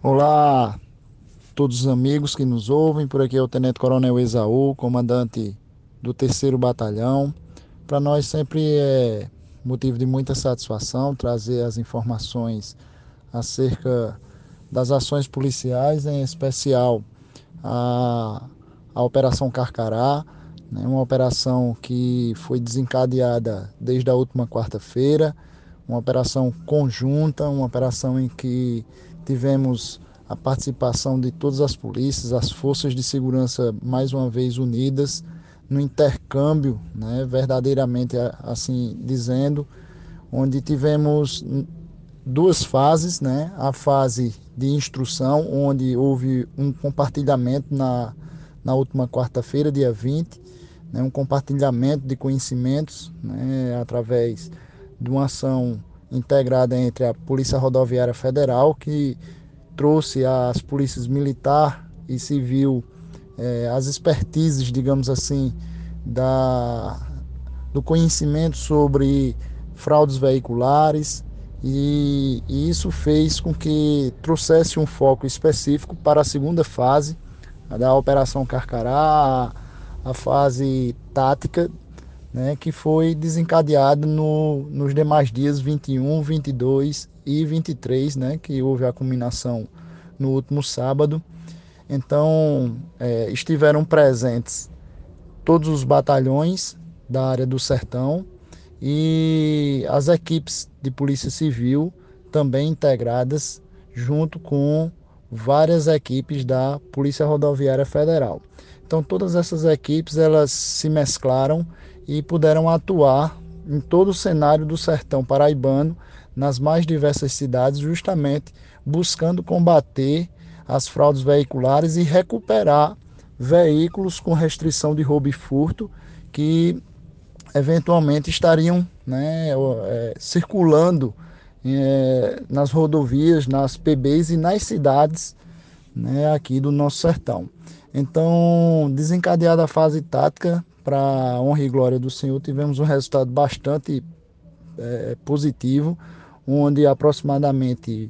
Olá, todos os amigos que nos ouvem. Por aqui é o Tenente Coronel Esaú, comandante do 3º Batalhão. Para nós sempre é motivo de muita satisfação trazer as informações acerca das ações policiais, em especial a, a Operação Carcará, né, uma operação que foi desencadeada desde a última quarta-feira, uma operação conjunta, uma operação em que tivemos a participação de todas as polícias, as forças de segurança mais uma vez unidas no intercâmbio, né, verdadeiramente assim dizendo, onde tivemos duas fases, né, a fase de instrução, onde houve um compartilhamento na última quarta-feira, dia 20, né, um compartilhamento de conhecimentos, né, através de uma ação integrada entre a Polícia Rodoviária Federal, que trouxe às polícias militar e civil as expertises, digamos assim, da, do conhecimento sobre fraudes veiculares, e isso fez com que trouxesse um foco específico para a segunda fase da Operação Carcará, a fase tática, né, que foi desencadeada nos demais dias 21, 22 e 23, né, que houve a culminação no último sábado. Então, estiveram presentes todos os batalhões da área do Sertão e as equipes de Polícia Civil também integradas junto com várias equipes da Polícia Rodoviária Federal. Então todas essas equipes elas se mesclaram e puderam atuar em todo o cenário do sertão paraibano, nas mais diversas cidades, justamente buscando combater as fraudes veiculares e recuperar veículos com restrição de roubo e furto que eventualmente estariam, né, circulando nas rodovias, nas PBs e nas cidades, né, aqui do nosso sertão. Então, desencadeada a fase tática, para a honra e glória do Senhor, tivemos um resultado bastante positivo, onde aproximadamente,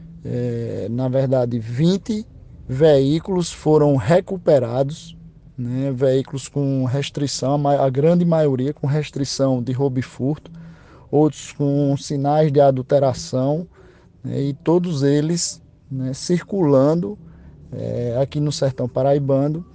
na verdade, 20 veículos foram recuperados, né, veículos com restrição, a grande maioria com restrição de roubo e furto, outros com sinais de adulteração, né, e todos eles, né, circulando aqui no sertão paraibano,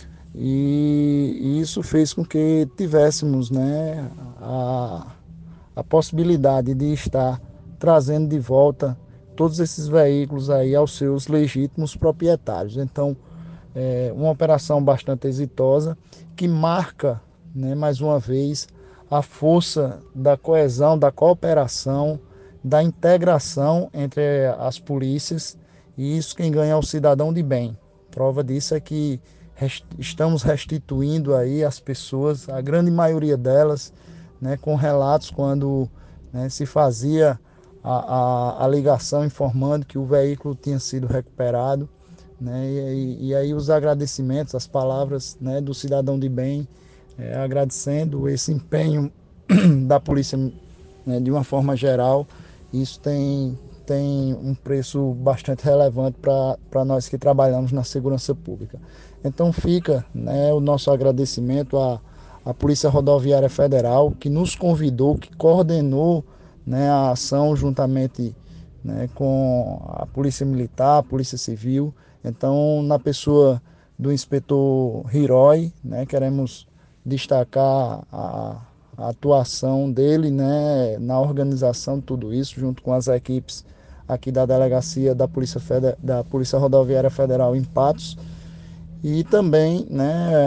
e isso fez com que tivéssemos, né, a possibilidade de estar trazendo de volta todos esses veículos aí aos seus legítimos proprietários. Então, uma operação bastante exitosa que marca, né, mais uma vez a força da coesão, da cooperação, da integração entre as polícias, e isso quem ganha é o cidadão de bem. Prova disso é que estamos restituindo aí as pessoas, a grande maioria delas, né, com relatos quando, né, se fazia a ligação informando que o veículo tinha sido recuperado, né, e aí os agradecimentos, as palavras, né, do cidadão de bem, agradecendo esse empenho da polícia, né, de uma forma geral. Isso tem um preço bastante relevante para nós que trabalhamos na segurança pública. Então fica, né, o nosso agradecimento à Polícia Rodoviária Federal, que nos convidou, que coordenou, né, a ação juntamente, né, com a Polícia Militar, a Polícia Civil. Então, na pessoa do inspetor Hiroi, né, queremos destacar a atuação dele, né, na organização de tudo isso, junto com as equipes aqui da delegacia da Polícia Rodoviária Federal em Patos, e também, né,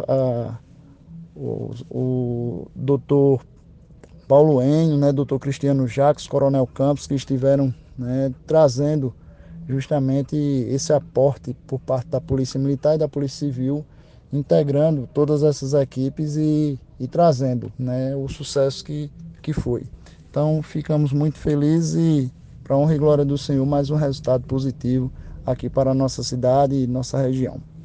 o doutor Paulo Enio, né, doutor Cristiano Jacques, Coronel Campos, que estiveram, né, trazendo justamente esse aporte por parte da Polícia Militar e da Polícia Civil, integrando todas essas equipes e trazendo, né, o sucesso que foi. Então ficamos muito felizes e, para a honra e glória do Senhor, mais um resultado positivo aqui para a nossa cidade e nossa região.